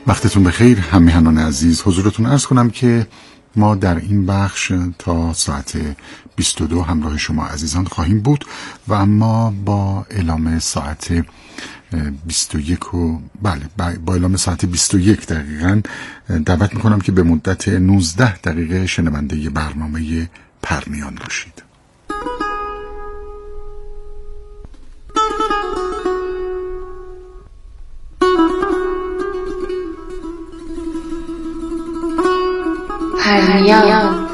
وقتتون بخیر همیهنان عزیز. حضورتون عرض کنم که ما در این بخش تا ساعت 22 همراه شما عزیزان خواهیم بود و اما با اعلام ساعت 21 و با اعلام ساعت 21 دقیقاً دعوت میکنم که به مدت 19 دقیقه شنونده برنامه پرنیان باشید. پرنیان.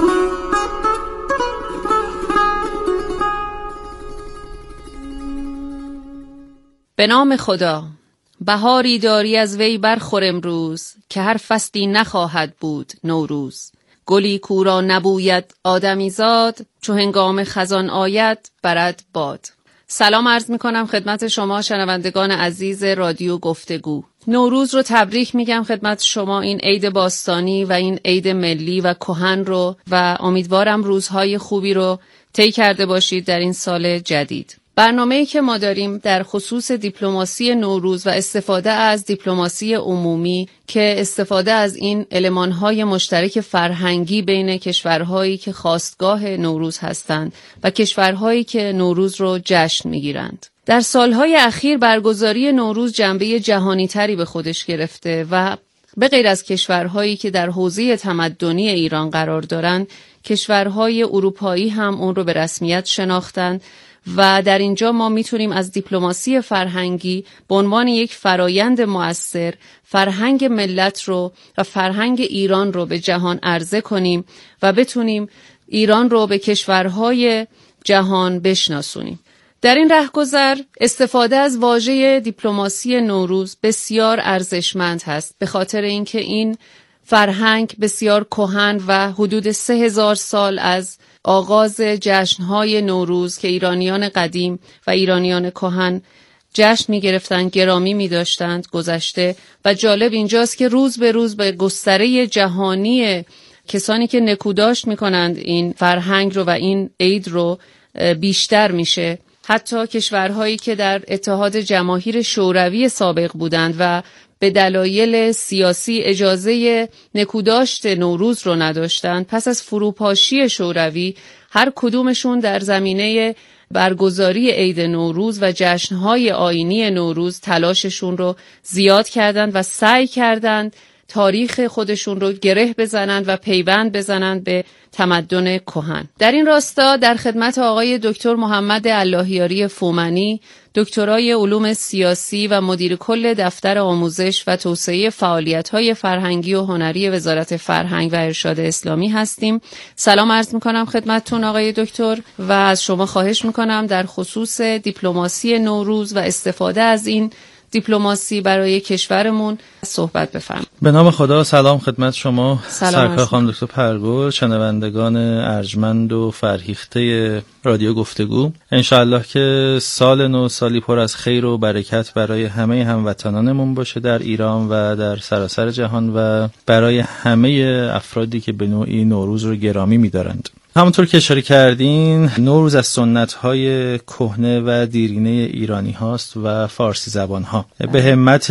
به نام خدا. بهاری داری از وی برخور امروز، که هر فصلی نخواهد بود نوروز. گلی کو را نبوید آدمی زاد، چو هنگام خزان آید برد باد. سلام عرض می کنم خدمت شما شنوندگان عزیز رادیو گفتگو. نوروز رو تبریک میگم خدمت شما، این عید باستانی و این عید ملی و کهن رو، و امیدوارم روزهای خوبی رو طی کرده باشید در این سال جدید. برنامه‌ای که ما داریم در خصوص دیپلماسی نوروز و استفاده از دیپلماسی عمومی، که استفاده از این المان‌های مشترک فرهنگی بین کشورهایی که خواستگاه نوروز هستند و کشورهایی که نوروز رو جشن می‌گیرند. در سالهای اخیر برگزاری نوروز جنبه جهانی‌تری به خودش گرفته و به غیر از کشورهایی که در حوزه تمدنی ایران قرار دارند، کشورهای اروپایی هم اون رو به رسمیت شناختند و در اینجا ما میتونیم از دیپلماسی فرهنگی به عنوان یک فرایند مؤثر فرهنگ ملت رو و فرهنگ ایران رو به جهان عرضه کنیم و بتونیم ایران رو به کشورهای جهان بشناسونیم. در این رهگذر استفاده از واژه دیپلماسی نوروز بسیار ارزشمند هست، به خاطر اینکه این فرهنگ بسیار کهن و حدود 3000 سال از آغاز جشن‌های نوروز که ایرانیان قدیم و ایرانیان کهن جشن می‌گرفتند، گرامی می‌داشتند گذشته. و جالب اینجاست که روز به روز به گستره جهانی کسانی که نکوداشت می‌کنند این فرهنگ رو و این عید رو بیشتر میشه. حتی کشورهایی که در اتحاد جماهیر شوروی سابق بودند و به دلایل سیاسی اجازه نکوداشت نوروز رو نداشتند، پس از فروپاشی شوروی هر کدومشون در زمینه برگزاری عید نوروز و جشنهای آیینی نوروز تلاششون رو زیاد کردند و سعی کردند تاریخ خودشون رو گره بزنند و پیوند بزنند به تمدن کهن. در این راستا در خدمت آقای دکتر محمد اللهیاری فومنی، دکترای علوم سیاسی و مدیر کل دفتر آموزش و توسعه فعالیت‌های فرهنگی و هنری وزارت فرهنگ و ارشاد اسلامی هستیم. سلام عرض می‌کنم خدمتتون آقای دکتر و از شما خواهش می‌کنم در خصوص دیپلماسی نوروز و استفاده از این دیپلماسی برای کشورمون صحبت بفرمایید. به نام خدا. سلام خدمت شما سرکار خانم دکتر پرگل، شنوندگان ارجمند و فرهیخته رادیو گفتگو. انشاءالله که سال نو سالی پر از خیر و برکت برای همه هموطنانمون باشه در ایران و در سراسر جهان و برای همه افرادی که به نوعی نوروز رو گرامی می‌دارند. همونطور که اشاره کردین، نوروز از سنت‌های کهنه و دیرینه ایرانی هاست و فارسی زبان ها. به همت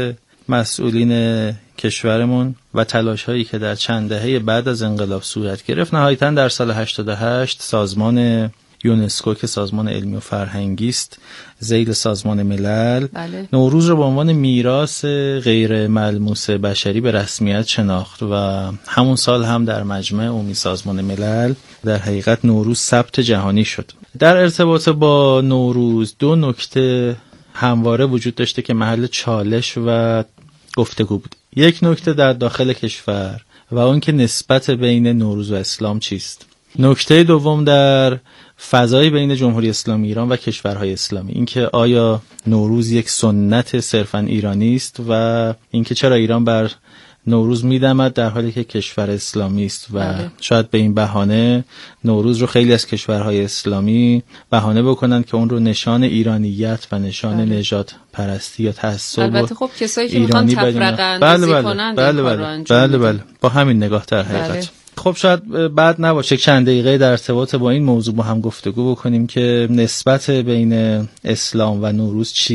مسئولین کشورمون و تلاش‌هایی که در چند دهه بعد از انقلاب صورت گرفت، نهایتاً در سال 88 سازمان یونسکو که سازمان علمی و فرهنگی است ذیل سازمان ملل، نوروز رو به عنوان میراث غیر ملموس بشری به رسمیت شناخت و همون سال هم در مجمع عمومی سازمان ملل در حقیقت نوروز ثبت جهانی شد. در ارتباط با نوروز دو نکته همواره وجود داشته که محل چالش و گفتگو بود. یک نکته در داخل کشور و اون که نسبت بین نوروز و اسلام چیست. نکته دوم در فضای بین جمهوری اسلامی ایران و کشورهای اسلامی، اینکه آیا نوروز یک سنت صرفاً ایرانی است و اینکه چرا ایران بر نوروز میدمد در حالی که کشور اسلامی است و شاید به این بهانه نوروز رو خیلی از کشورهای اسلامی بهانه بکنن که اون رو نشان ایرانیت و نشان نژاد پرستی یا تعصب البته خب کسایی که میخوان تفرقه اندازی کنن بله با همین نگاه در حقیقت. خب شاید بد نباشه چند دقیقه در ارتباط با این موضوع با هم گفتگو بکنیم که نسبت بین اسلام و نوروز چیست.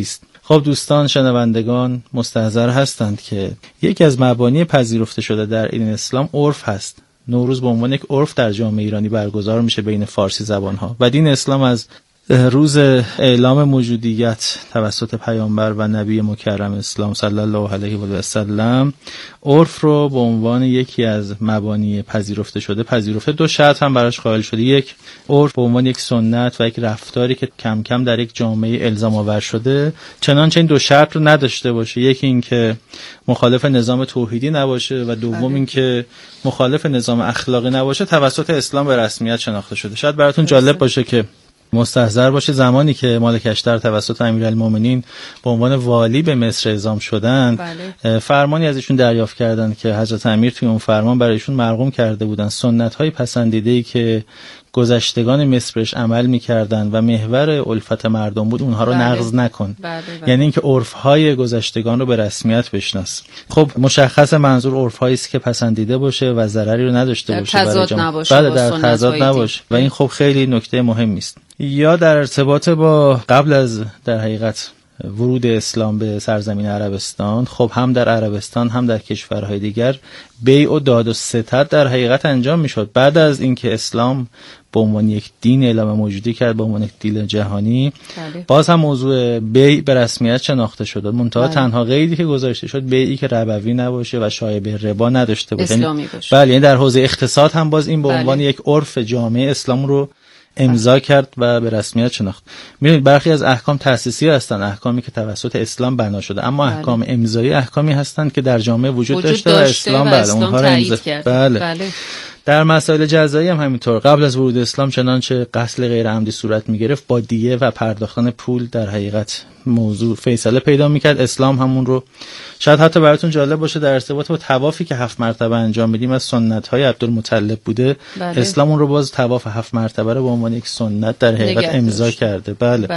خب دوستان شنوندگان مستحضر هستند که یکی از مبانی پذیرفته شده در این اسلام عرف هست. نوروز به عنوان یک عرف در جامعه ایرانی برگزار میشه بین فارسی زبان‌ها و دین اسلام از روز اعلام موجودیت توسط پیامبر و نبی مکرم اسلام صلی الله علیه و سلم عرف رو به عنوان یکی از مبانی پذیرفته شده پذیرفته. دو شرط هم براش قائل شده. یک، عرف به عنوان یک سنت و یک رفتاری که کم کم در یک جامعه الزام آور شده، چنانچه این دو شرط رو نداشته باشه. یکی این که مخالف نظام توحیدی نباشه و دوم این که مخالف نظام اخلاقی نباشه، توسط اسلام به رسمیت شناخته شده. شاید براتون جالب باشه که مستحضر باشه زمانی که مالک اشتر توسط امیرالمومنین به عنوان والی به مصر اعزام شدند، فرمانی از ایشون دریافت کردند که حضرت امیر توی اون فرمان برای ایشون مرقوم کرده بودند سنت‌های پسندیده‌ای که گذشتگان مصر بهش عمل می‌کردند و محور الفت مردم بود اونها رو نقض نکن. یعنی اینکه عرف‌های گذشتگان رو به رسمیت بشناس. خب مشخص منظور عرف‌هایی است که پسندیده باشه و ضرری رو نداشته باشه برای جامعه. بله، در تضاد نباشه و این خب خیلی نکته مهمی است. یا در ارتباط با قبل از در حقیقت ورود اسلام به سرزمین عربستان، خب هم در عربستان هم در کشورهای دیگر بیع و داد و ستد در حقیقت انجام میشد. بعد از اینکه اسلام به عنوان یک دین اعلام موجودی کرد، به عنوان یک دین جهانی، باز هم موضوع بیع به رسمیت شناخته شد. منتها تنها قیدی که گذاشته شد بیعی که ربوی نباشه و شایبه ربا نداشته باشه، اسلامی باشه. بله، یعنی در حوزه اقتصاد هم باز این به عنوان یک عرف جامعه اسلام رو امضا کرد و به رسمیت شناخت. می‌بینید برخی از احکام تأسیسی هستند، احکامی که توسط اسلام بنا شده، اما احکام امضایی احکامی هستند که در جامعه وجود داشته و اسلام اونها رو امضا کرد. بله. در مسائل جزایی هم همینطور. قبل از ورود اسلام چنانچه قتل غیر عمدی صورت می‌گرفت، با دیه و پرداختن پول در حقیقت موضوع فیصله پیدا می‌کرد. اسلام همون رو، شاید حتی براتون جالب باشه، در ارتباط با طوافی که 7 مرتبه انجام میدیم از سنت‌های عبدالمطلب بوده، اسلام اون رو باز طواف 7 مرتبه رو به عنوان یک سنت در حقیقت امضا کرده.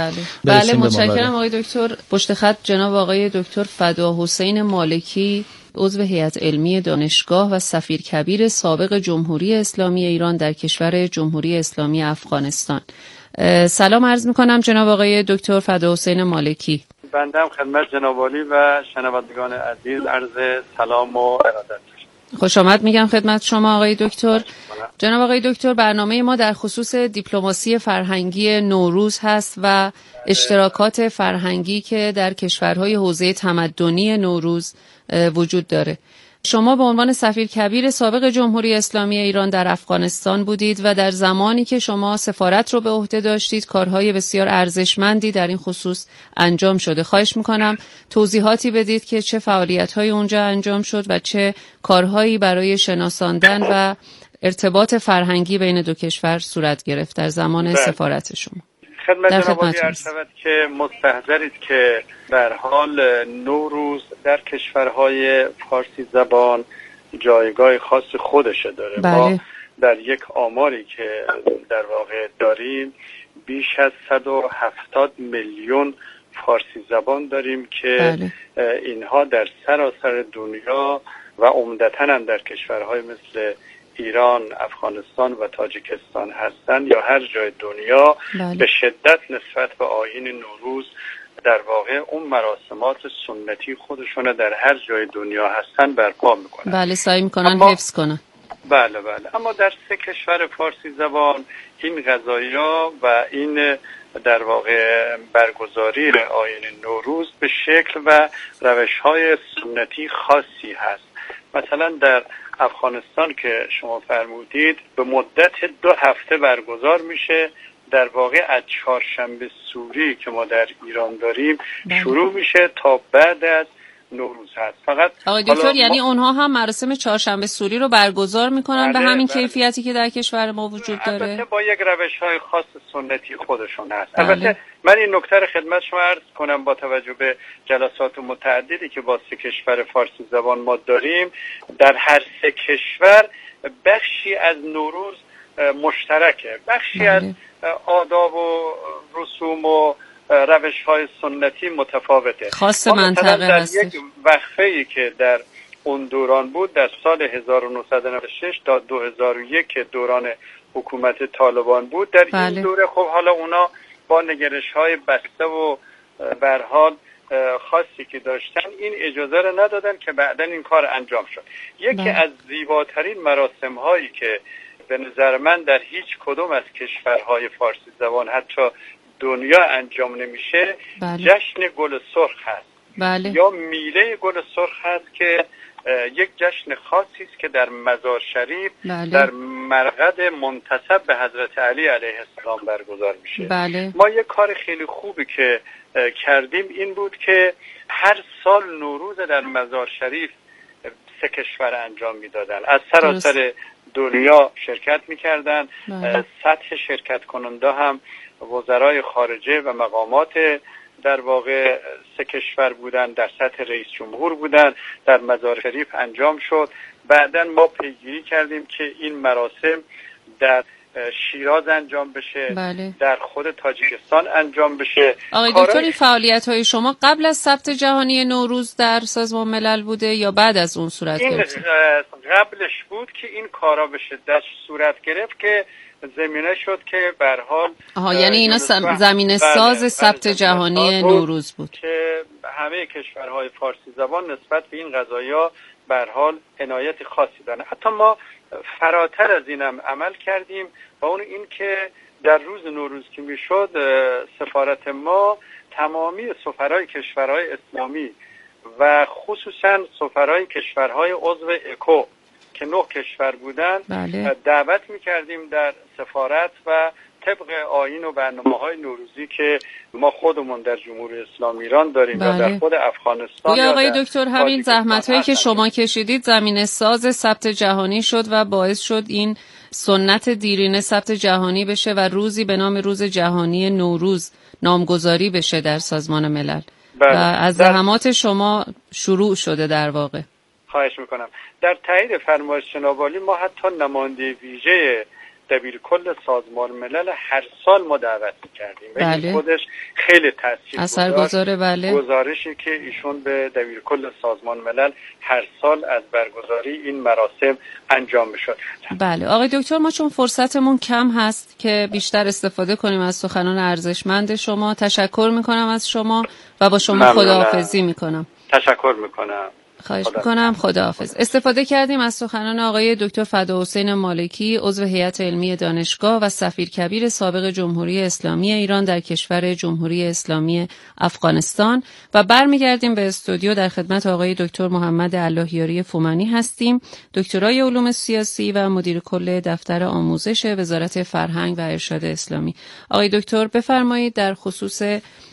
بله متشکرم آقای دکتر. پشت خط جناب آقای دکتر فداحسین مالکی، عضو هیئت علمی دانشگاه و سفیر کبیر سابق جمهوری اسلامی ایران در کشور جمهوری اسلامی افغانستان. سلام عرض می‌کنم جناب آقای دکتر فداحسین مالکی. بنده هم خدمت جناب عالی و شنوندگان عزیز عرض سلام و ارادت. خوش آمد میگم خدمت شما آقای دکتر. جناب آقای دکتر، برنامه ما در خصوص دیپلماسی فرهنگی نوروز هست و اشتراکات فرهنگی که در کشورهای حوزه تمدنی نوروز وجود داره. شما به عنوان سفیر کبیر سابق جمهوری اسلامی ایران در افغانستان بودید و در زمانی که شما سفارت رو به عهده داشتید کارهای بسیار ارزشمندی در این خصوص انجام شده. خواهش میکنم توضیحاتی بدید که چه فعالیت‌هایی اونجا انجام شد و چه کارهایی برای شناساندن و ارتباط فرهنگی بین دو کشور صورت گرفت در زمان سفارت شما. خدمت جناب عالی عرض شود که مستحضرید که در حال نوروز در کشورهای فارسی زبان جایگاه خاص خودشه داره. ما در یک آماری که در واقع داریم بیش از 170 میلیون فارسی زبان داریم که اینها در سراسر دنیا و عمدتاً هم در کشورهای مثل ایران، افغانستان و تاجیکستان هستند یا هر جای دنیا به شدت نسبت به آیین نوروز در واقع اون مراسمات سنتی خودشون در هر جای دنیا هستن برپا میکنن. بله، سعی میکنن حفظ کنن. بله. اما در 3 کشور فارسی زبان این قضایا و این در واقع برگزاری آیین نوروز به شکل و روش‌های سنتی خاصی هست. مثلا در افغانستان که شما فرمودید به مدت 2 هفته برگزار میشه. در واقع از چهارشنبه سوری که ما در ایران داریم شروع میشه تا بعد از نوروز هست. فقط آقای دکتر یعنی اونها هم مراسم چهارشنبه سوری رو برگزار میکنن به همین کیفیتی که در کشور ما وجود داره؟ البته با یک روش‌های خاص سنتی خودشون هست. البته من این نکته رو خدمت شما عرض کنم با توجه به جلسات متعددی که با 3 کشور فارسی زبان ما داریم، در هر 3 کشور بخشی از نوروز مشترکه، بخشی از آداب و رسوم و روش‌های سنتی متفاوته. خاص منطقه هست. در یک وقفه‌ای که در اون دوران بود در سال 1996 تا 2001 که دوران حکومت طالبان بود، در این دوره خب حالا اونا با نگرش‌های بسته و به هر حال خاصی که داشتن این اجازه رو ندادن که بعداً این کار انجام شد. یکی از زیباترین مراسم هایی که به نظر من در هیچ کدوم از کشورهای فارسی زبان حتی دنیا انجام نمیشه، جشن گل سرخ هست یا میله گل سرخ هست که یک جشن خاصی است که در مزار شریف در مرقد منتسب به حضرت علی علیه السلام برگزار میشه. ما یک کار خیلی خوبی که کردیم این بود که هر سال نوروز در مزار شریف 3 کشور انجام میدادن، از سراسر دنیا شرکت میکردن. سطح شرکت کننده هم وزرای خارجه و مقامات در واقع 3 کشور بودن، در سطح رئیس جمهور بودن، در مزار شریف انجام شد. بعداً ما پیگیری کردیم که این مراسم در شیراز انجام بشه، در خود تاجیکستان انجام بشه. آقای دکتر، این فعالیت‌های شما قبل از ثبت جهانی نوروز در سازمان ملل بوده یا بعد از اون صورت گرفت؟ این قبلش بود که این کارا به شدت صورت گرفت که زمینه شد که به هر حال یعنی اینا زمینه ساز ثبت جهانی نوروز بود که همه کشورهای فارسی زبان نسبت به این قضایا به هر حال عنایت خاصی دارن. حتی ما فراتر از اینم عمل کردیم و اون این که در روز نوروز که میشد سفارت ما تمامی سفرای کشورهای اسلامی و خصوصا سفرای کشورهای عضو اکو که 9 کشور بودن دعوت میکردیم در سفارت و طبق آیین و برنامه‌های نوروزی که ما خودمون در جمهوری اسلامی ایران داریم و در خود افغانستان. آقای دکتر، همین زحمت‌هایی که شما کشیدید زمینه ساز ثبت جهانی شد و باعث شد این سنت دیرینه ثبت جهانی بشه و روزی به نام روز جهانی نوروز نامگذاری بشه در سازمان ملل. و از زحمات شما شروع شده در واقع. خواهش میکنم. در تایید فرمایش جناب عالی ما حتی نماینده ویژه دبیرکل سازمان ملل هر سال ما دعوت می‌کردیم و این خودش خیلی اثرگذاره. گزارشی که ایشون به دبیرکل سازمان ملل هر سال از برگزاری این مراسم انجام می‌شد. بله آقای دکتر، ما چون فرصتمون کم هست که بیشتر استفاده کنیم از سخنان ارزشمند شما، تشکر می‌کنم از شما و با شما خداحافظی می‌کنم. تشکر می‌کنم. خواهش میکنم. خداحافظ. استفاده کردیم از سخنان آقای دکتر فداحسین مالکی، عضو هیئت علمی دانشگاه و سفیر کبیر سابق جمهوری اسلامی ایران در کشور جمهوری اسلامی افغانستان و برمیگردیم به استودیو. در خدمت آقای دکتر محمد اللهیاری فومنی هستیم، دکترای علوم سیاسی و مدیر کل دفتر آموزش وزارت فرهنگ و ارشاد اسلامی. آقای دکتر بفرمایید در خصوص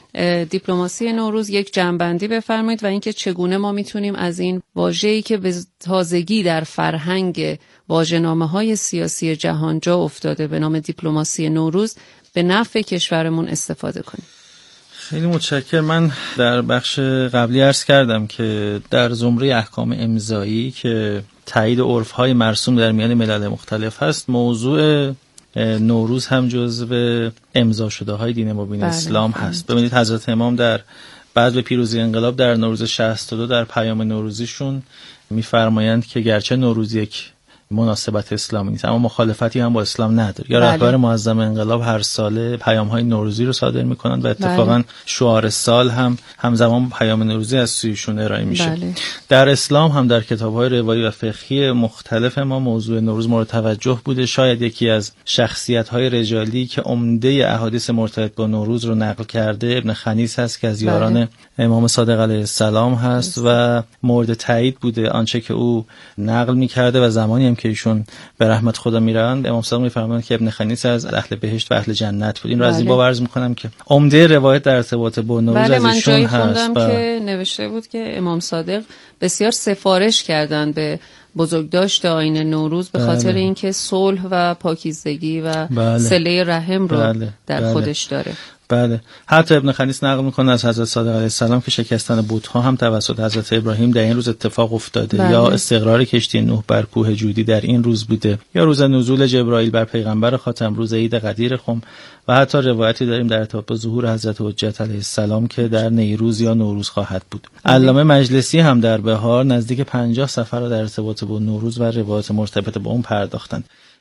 دیپلماسی نوروز یک جنبندی بفرمایید و اینکه چگونه ما میتونیم از این واژه‌ای که به تازگی در فرهنگ واژه‌نامه‌های سیاسی جهان جا افتاده به نام دیپلماسی نوروز به نفع کشورمون استفاده کنیم. خیلی متشکرم. من در بخش قبلی عرض کردم که در زمره احکام امضایی که تایید عرف‌های مرسوم در میان ملل مختلف هست، موضوع نوروز هم جزو امضا شده های دین مبین اسلام هست. ببینید حضرت امام در بعد به پیروزی انقلاب در نوروز 62 در پیام نوروزیشون میفرمایند که گرچه نوروز یک مناسبت اسلامی نیست اما مخالفتی هم با اسلام نداره. یا رهبر معظم انقلاب هر ساله پیام‌های نوروزی رو صادر می‌کنند و اتفاقاً شعار سال هم همزمان پیام نوروزی از سویشون ارائه میشه. در اسلام هم در کتاب‌های روایی و فقهی مختلف ما موضوع نوروز مورد توجه بوده. شاید یکی از شخصیت‌های رجالی که عمده احادیث مرتبط با نوروز رو نقل کرده ابن خنیس هست که از یاران امام صادق علیه السلام هست و مورد تایید بوده آنچه که او نقل می‌کرده و زمانی هم که ایشون به رحمت خدا میرن امام صادق میفرمایند که ابن خنیس از اهل بهشت و اهل جنت بود. این رو از این باب عرض میکنم که عمده روایت در ارتباط با نوروز از ایشون هست. من جایی خوندم که نوشته بود که امام صادق بسیار سفارش کردن به بزرگداشت آیین نوروز به خاطر اینکه صلح و پاکیزگی و صله رحم رو در خودش داره. بله، حتی ابن خنیس نقل میکنه از حضرت صادق علیه السلام که شکستن بت‌ها هم توسط حضرت ابراهیم در این روز اتفاق افتاده. یا استقرار کشتی نوح بر کوه جودی در این روز بوده، یا روز نزول جبرائیل بر پیغمبر خاتم، روز عید قدیر خم و حتی روایتی داریم در ارتباط با ظهور حضرت حجت علیه السلام که در نیروز یا نوروز خواهد بود. علامه مجلسی هم در بهار نزدیک 50 سفر را در ارتباط با نوروز و روایات مرتبط با اون پرداختند.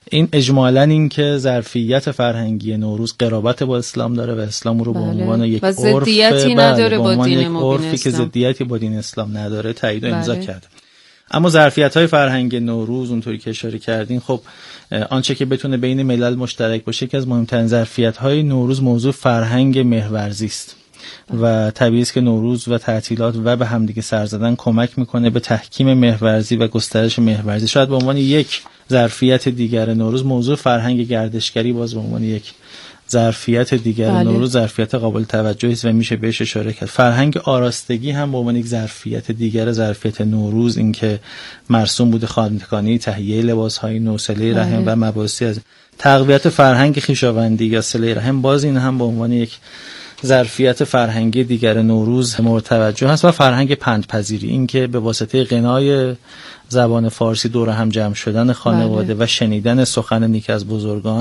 این اجمالاً این که ظرفیت فرهنگی نوروز قرابت با اسلام داره و اسلام رو به عنوان یک عرف ضدیتی نداره با دین مبین عرفی که ضدیتی با دین اسلام نداره تایید و امضا کرده. اما ظرفیت‌های فرهنگ نوروز اونطوری که اشاره کردین، خب آنچه که بتونه بین ملل مشترک باشه که از مهمترین ظرفیت‌های نوروز موضوع فرهنگ مهرورزی است و طبیعی است که نوروز و تعطیلات و به همدیگه سر زدن کمک میکنه به تحکیم مهرورزی و گسترش مهرورزی. شاید به عنوان یک ظرفیت دیگر نوروز موضوع فرهنگ گردشگری باز به عنوان یک ظرفیت دیگر نوروز ظرفیت قابل توجهی است و میشه بهش اشاره کرد. فرهنگ آراستگی هم به عنوان یک ظرفیت دیگر ظرفیت نوروز، این که مرسوم بوده خانکانی، تهیه لباس‌های نو، صله رحم و مباحثی از تقویت فرهنگ خویشاوندی یا صله رحم، باز این هم به عنوان یک ظرفیت فرهنگی دیگر نوروز مورد توجه هست. و فرهنگ پندپذیری، این که به واسطه غنای زبان فارسی دور هم جمع شدن خانواده و شنیدن سخن نیک از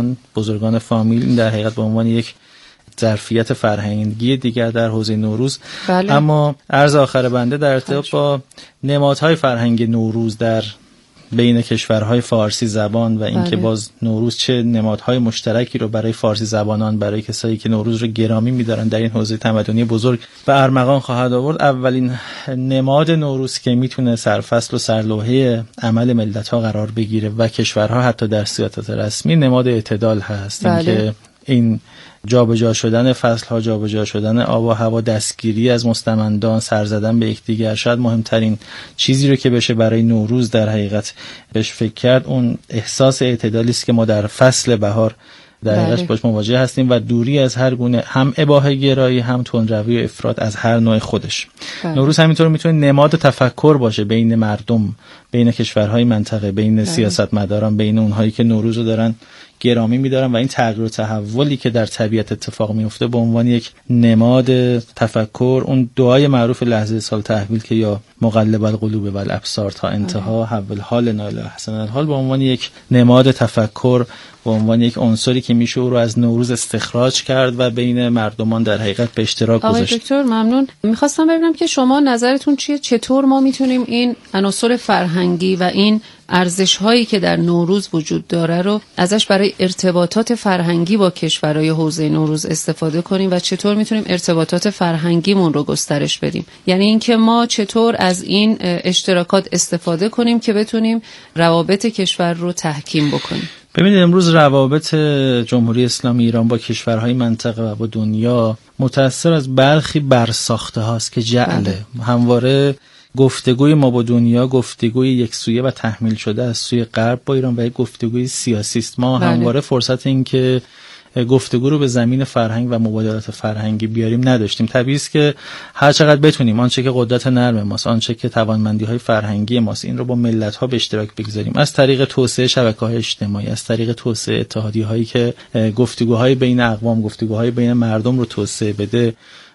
بزرگان فامیل، این در حقیقت به عنوان یک ظرفیت فرهنگی دیگر در حوزه نوروز. اما عرض آخر بنده در ارتباط با نمادهای فرهنگ نوروز در بین کشورهای فارسی زبان و اینکه باز نوروز چه نمادهای مشترکی رو برای فارسی زبانان، برای کسایی که نوروز رو گرامی می‌دارن در این حوزه تمدنی بزرگ به ارمغان خواهد آورد. اولین نماد نوروز که میتونه سرفصل و سرلوحه عمل ملت‌ها قرار بگیره و کشورها حتی در سیاست رسمی، نماد اعتدال هست. اینکه این جابجا شدن فصل‌ها، جابجا شدن آب و هوا، دستگیری از مستمندان، سر زدن به یکدیگر، شاید مهمترین چیزی رو که بشه برای نوروز در حقیقت بهش فکر کرد اون احساس اعتدالی است که ما در فصل بهار در حقیقت باش مواجه هستیم و دوری از هر گونه هم اباحه گرایی، هم تندروی و افراط از هر نوع خودش. نوروز همینطور میتونه نماد تفکر باشه بین مردم، بین کشورهای منطقه، بین سیاستمداران، بین اونهایی که نوروز رو دارن گرامی می‌دارن و این تغییر و تحولی که در طبیعت اتفاق میفته به عنوان یک نماد تفکر، اون دعای معروف لحظه سال تحویل که یا مقلب القلوب و الابصار تا انتها حول حال نال احسن الحال، به عنوان یک نماد تفکر، به عنوان یک عنصری که میشه او رو از نوروز استخراج کرد و بین مردمان در حقیقت به اشتراک گذاشت. آقای دکتر ممنون. می‌خواستم ببینم که شما نظرتون چیه، چطور ما میتونیم این عناصر فرهنگی و این ارزش‌هایی که در نوروز وجود داره رو ازش برای ارتباطات فرهنگی با کشورهای حوزه نوروز استفاده کنیم و چطور میتونیم ارتباطات فرهنگیمون رو گسترش بدیم؟ یعنی اینکه ما چطور از این اشتراکات استفاده کنیم که بتونیم روابط کشور رو تحکیم بکنیم. ببینید امروز روابط جمهوری اسلامی ایران با کشورهای منطقه و با دنیا متأثر از برخی برساخته هاست که جعله همواره گفتگوی ما با دنیا گفتگوی یکسویه و تحمیل شده از سوی غرب با ایران و یک گفتگوی سیاسی است. ما همواره فرصت این که گفتگو رو به زمین فرهنگ و مبادلات فرهنگی بیاریم نداشتیم. طبیعی است که هر چقدر بتونیم آنچه که قدرت نرم ماست، آنچه که توانمندی‌های فرهنگی ماست، این رو با ملت‌ها به اشتراک بگذاریم، از طریق توسعه شبکه‌های اجتماعی، از طریق توسعه اتحادیه‌هایی که گفتگوهای بین اقوام، گفتگوهای بین مردم رو توسعه بده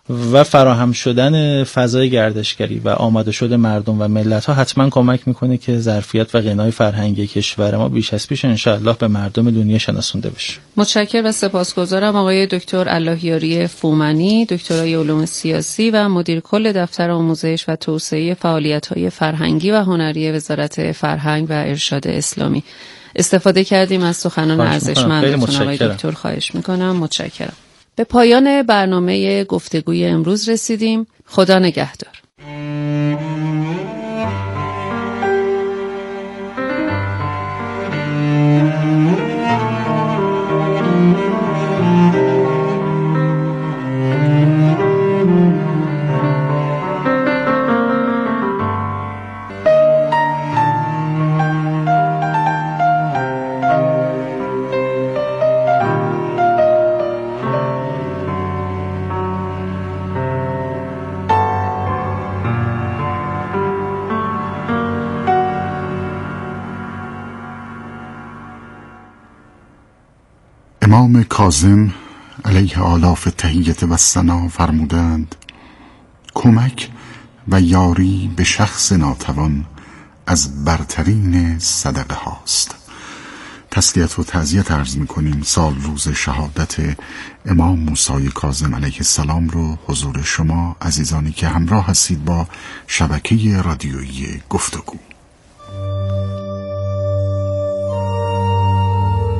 و فراهم شدن فضای گردشگری و آماده شده مردم و ملت‌ها حتما کمک میکنه که ظرفیت و غنای فرهنگی کشور ما بیش از پیش انشاءالله به مردم دنیا شناسونده بشه. متشکرم و سپاسگزارم آقای دکتر اللهیاری فومنی، دکترای علوم سیاسی و مدیر کل دفتر آموزش و توسعه فعالیت‌های فرهنگی و هنری وزارت فرهنگ و ارشاد اسلامی. استفاده کردیم از سخنان ارزشمندتون آقای دکتر، خواهش میکنم. متشکرم. به پایان برنامه گفتگوی امروز رسیدیم. خدا نگهدار. امام کاظم علیه آلاف تحیت و ثنا فرمودند: کمک و یاری به شخص ناتوان از برترین صدقه هاست. تسلیت و تعزیت عرض می‌کنیم سال روز شهادت امام موسی کاظم علیه السلام رو حضور شما عزیزانی که همراه هستید با شبکه رادیویی گفتگو.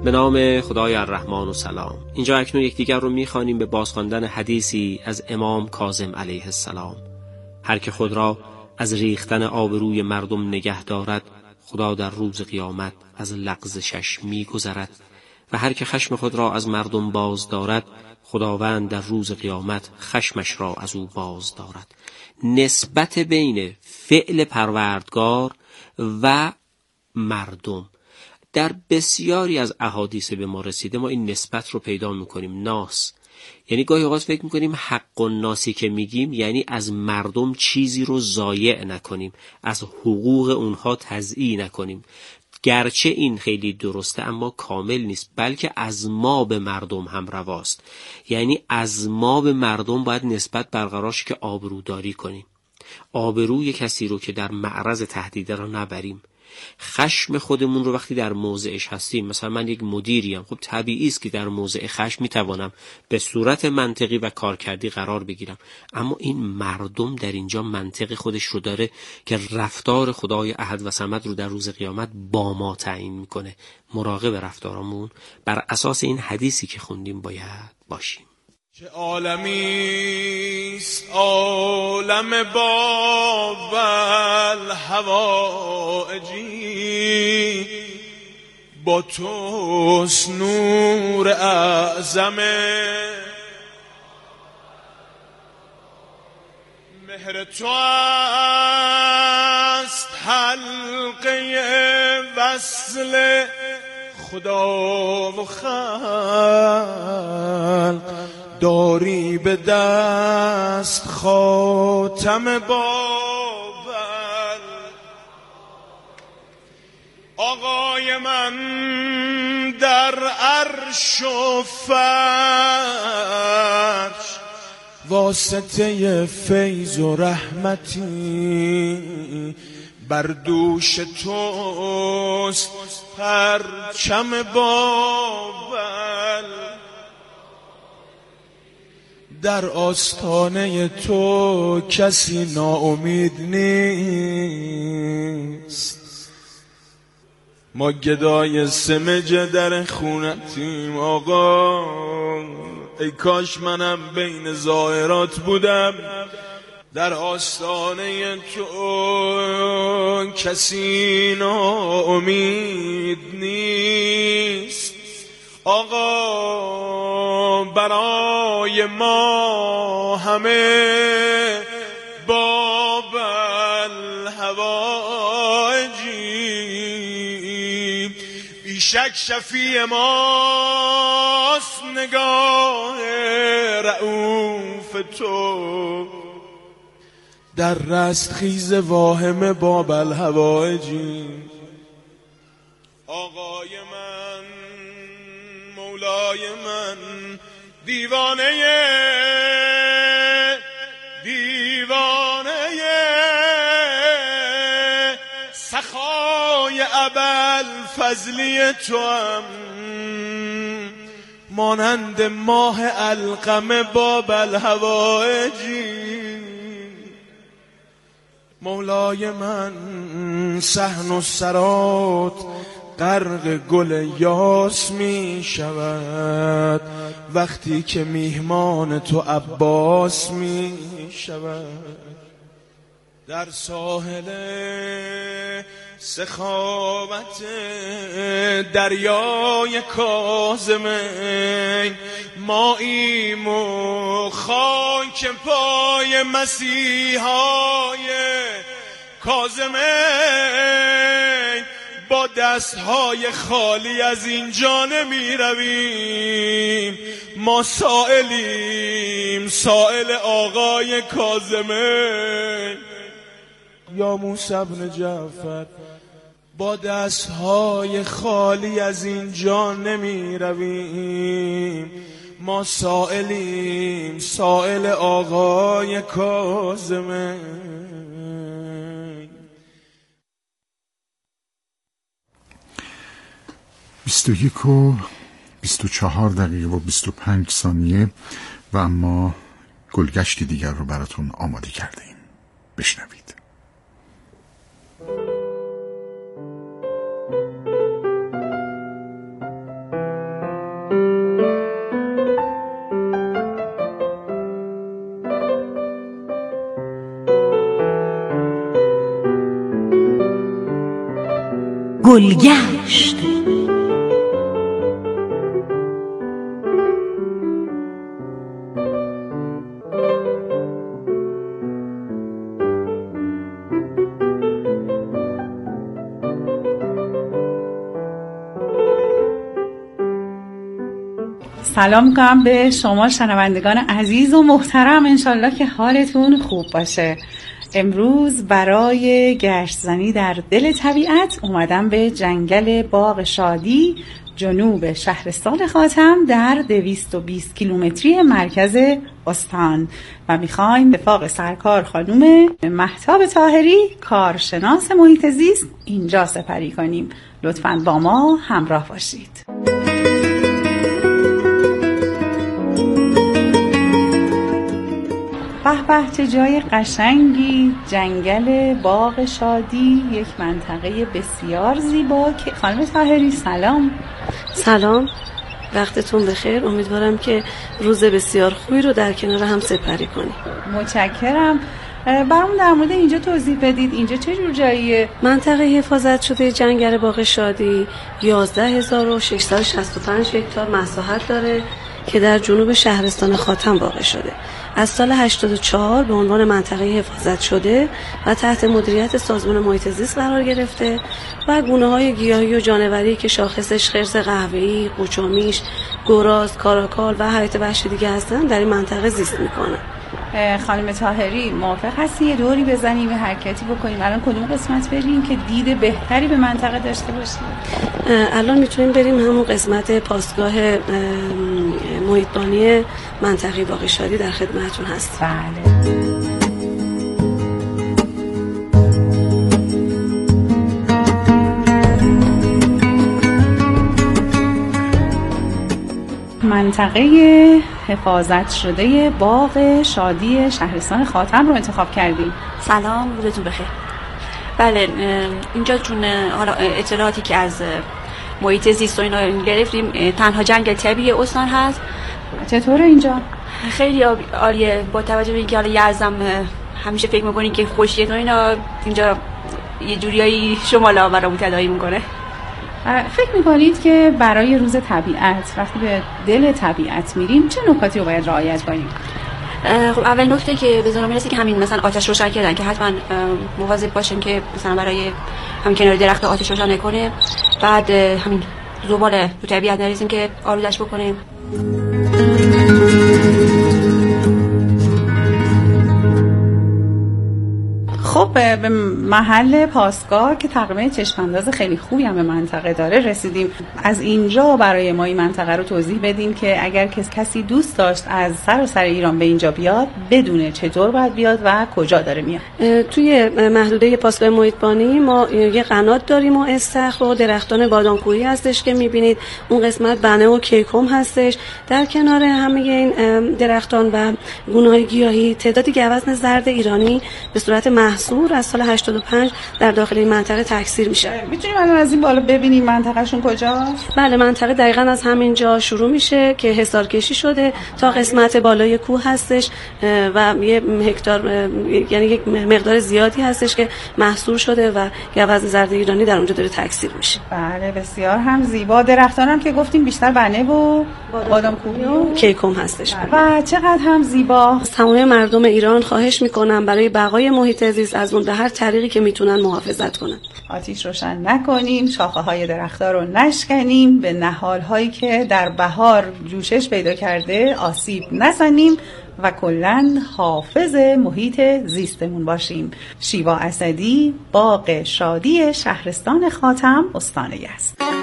به نام خدای الرحمن و سلام. اینجا اکنون یکدیگر رو می‌خوانیم به بازخواندن حدیثی از امام کاظم علیه السلام. هر که خود را از ریختن آبروی مردم نگه دارد، خدا در روز قیامت از لغزشش می‌گذرد و هر که خشم خود را از مردم باز دارد، خداوند در روز قیامت خشمش را از او باز دارد. نسبت بین فعل پروردگار و مردم در بسیاری از احادیث به ما رسیده. ما این نسبت رو پیدا میکنیم. ناس یعنی گاهی اوقات فکر میکنیم حق الناسی که میگیم یعنی از مردم چیزی رو ضایع نکنیم، از حقوق اونها تضییع نکنیم. گرچه این خیلی درسته اما کامل نیست، بلکه از ما به مردم هم رواست. یعنی از ما به مردم باید نسبت برقرار شه که آبروداری کنیم. آبروی کسی رو که در معرض تهدید را نبریم. خشم خودمون رو وقتی در موضعش هستیم، مثلا من یک مدیریم، خب طبیعی است که در موضع خشم میتوانم به صورت منطقی و کارکردی قرار بگیرم، اما این مردم در اینجا منطق خودش رو داره که رفتار خدای احد و صمد رو در روز قیامت با ما تعیین میکنه. مراقب رفتارمون بر اساس این حدیثی که خوندیم باید باشیم. چه عالمیست عالم باب الهوائجی، با توست نور اعظم، مهر تو است حلقه وصل خدا و خلق، داری به دست خاتم بابل. آقای من در عرش و فرش، واسطه فیض و رحمتی، بر دوش توست پرچم بابل. در آستانه تو کسی ناامید نیست، ما گدای سمجه در خونتیم آقا. ای کاش منم بین زائرات بودم. در آستانه تو کسی ناامید نیست آقا. برای ما همه باب الهوائجی، بیشک شفیع ماست نگاه رؤوف تو، در رستخیز واهم باب الهوائجی. آقای من مولای من، دیوانه سخای ابوالفضلی توام، مانند ماه القمه باب الهوائجی. مولای من صحن و سرات غرق گل یاس می شود، وقتی که میهمان تو عباس می شود. در ساحل سخاوت دریای کاظمین، ماییم و خاک پای مسیحای کاظمین. با دستهای خالی از اینجا نمی رویم، ما سائلیم، سائل آقای کاظمین. یا موسی بن جعفر، با دستهای خالی از اینجا نمی رویم، ما سائلیم، سائل آقای کاظمین. 21 و 24 دقیقه و 25 ثانیه و اما گلگشتی دیگر رو براتون آماده کرده ایم. بشنوید. گلگشت. سلام میکنم به شما شنوندگان عزیز و محترم، انشالله که حالتون خوب باشه. امروز برای گشت زنی در دل طبیعت اومدم به جنگل باغ شادی جنوب شهرستان خاتم در 220 کیلومتری مرکز استان و میخوایم رفاق سرکار خانم مهتاب طاهری کارشناس محیط زیست اینجا سپری کنیم. لطفاً با ما همراه باشید. به به چه جای قشنگی، جنگل باغ شادی، یک منطقه بسیار زیبا. که خانم طاهری سلام. سلام، وقتتون بخیر. امیدوارم که روز بسیار خوبی رو در کنار هم سپری کنیم. متشکرم. برامون در مورد اینجا توضیح بدید. اینجا چه جور جاییه؟ منطقه حفاظت شده جنگل باغ شادی 11665 هکتار مساحت داره که در جنوب شهرستان خاتم واقع شده. از سال 84 به عنوان منطقه حفاظت شده و تحت مدیریت سازمان محیط زیست قرار گرفته و گونه‌های گیاهی و جانوری که شاخصش خرس قهوه‌ای، قوچامیش، گراز، کاراکال و حیات وحشی دیگه هستن در این منطقه زیست میکنن. خانم طاهری موافق هستی یه دوری بزنیم، یه حرکتی بکنیم؟ الان کدوم قسمت بریم که دید بهتری به منطقه داشته باشیم؟ الان میتونیم بریم همون قسمت پاسگاه محیطبانی منطقه باغ شادی، در خدمتتون هست. بله. منطقه حفاظت شده باغ شادی شهرستان خاتم رو انتخاب کردیم. سلام، روزتون بخیر. بله، اینجا چون حالا اطلاعاتی که از محیط زیست و اینا گرفتیم، تنها جنگل طبیعی استان هست. چطوره اینجا؟ خیلی عالیه. با توجه به اینکه حالا یزدم همیشه فکر می‌کنین که خشکیه و اینا، اینجا یه جوریایی شمالا برامون تداعی میکنه. فکر میکنید که برای روز طبیعت وقتی به دل طبیعت میریم چه نکاتی رو باید رعایت کنیم؟ خب اول نکته که به ذهنم میرسه که همین مثلا آتش روشن کردن، که حتما مواظب باشیم که مثلا برای همین کنار درخت آتش روشن نکنه. بعد همین زباله تو طبیعت نریزیم که آلودش بکنیم. خب به محل پاسگاه که تقریبا چشم‌انداز خیلی خوبی هم به منطقه داره رسیدیم. از اینجا برای ما این منطقه رو توضیح بدیم که اگر کسی دوست داشت از سراسر ایران به اینجا بیاد بدونه چطور باید بیاد و کجا داره میاد. توی محدوده پاسگاه محیطبانی ما یه قنات داریم و استخر و درختان بادامکوهی هستش که میبینید. اون قسمت بنه و کیکم هستش. در کنار همه این درختان و گونه‌های گیاهی تعدادی گوزن زرد ایرانی به صورت محصور از سال 85 در داخل این منطقه تکثیر میشه. میتونیم الان از این بالا ببینیم منطقهشون کجاست؟ بله، منطقه دقیقاً از همین جا شروع میشه که حصار کشی شده تا قسمت بالای کوه هستش و یه هکتار، یعنی یک مقدار زیادی هستش که محصور شده و گوزن زرد ایرانی در اونجا داره تکثیر میشه. بله، بسیار هم زیبا. درختان هم که گفتیم بیشتر بنه و بادامکوهی و کیکم هستش. و چقدر هم زیبا. از تمام مردم ایران خواهش میکنم برای بقای محیط زیست از اون به هر طریقی که میتونن محافظت کنن. آتیش روشن نکنیم، شاخه های درخت‌ها رو نشکنیم، به نهال‌هایی که در بهار جوشش پیدا کرده آسیب نزنیم و کلاً حافظ محیط زیستمون باشیم. شیوا اسدی، باغ شادی شهرستان خاتم، استان یزد.